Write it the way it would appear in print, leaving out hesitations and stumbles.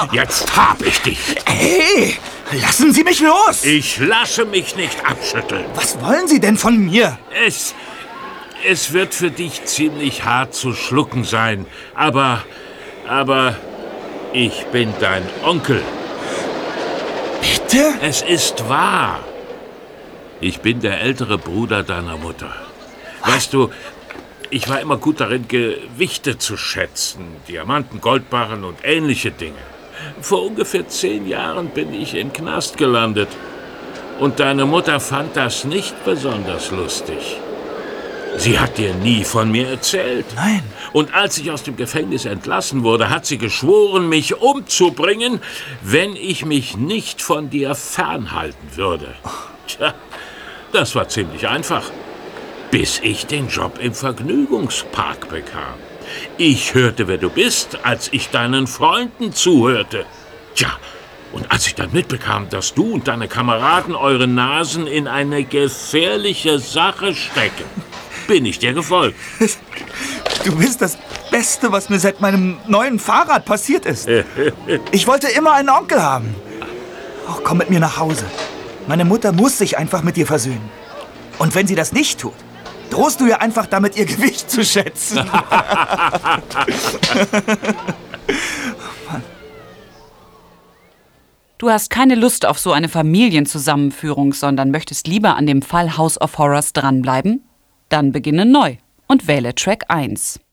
Jetzt hab ich dich. Hey, lassen Sie mich los! Ich lasse mich nicht abschütteln. Was wollen Sie denn von mir? Es wird für dich ziemlich hart zu schlucken sein, aber ich bin dein Onkel. Bitte? Es ist wahr. Ich bin der ältere Bruder deiner Mutter. Weißt du, ich war immer gut darin, Gewichte zu schätzen, Diamanten, Goldbarren und ähnliche Dinge. Vor ungefähr 10 Jahren bin ich im Knast gelandet. Und deine Mutter fand das nicht besonders lustig. Sie hat dir nie von mir erzählt. Nein. Und als ich aus dem Gefängnis entlassen wurde, hat sie geschworen, mich umzubringen, wenn ich mich nicht von dir fernhalten würde. Tja, das war ziemlich einfach. Bis ich den Job im Vergnügungspark bekam. Ich hörte, wer du bist, als ich deinen Freunden zuhörte. Tja, und als ich dann mitbekam, dass du und deine Kameraden eure Nasen in eine gefährliche Sache stecken, bin ich dir gefolgt. Du bist das Beste, was mir seit meinem neuen Fahrrad passiert ist. Ich wollte immer einen Onkel haben. Oh, komm mit mir nach Hause. Meine Mutter muss sich einfach mit dir versöhnen. Und wenn sie das nicht tut, drohst du ihr einfach damit, ihr Gewicht zu schätzen. Du hast keine Lust auf so eine Familienzusammenführung, sondern möchtest lieber an dem Fall House of Horrors dranbleiben? Dann beginne neu und wähle Track 1.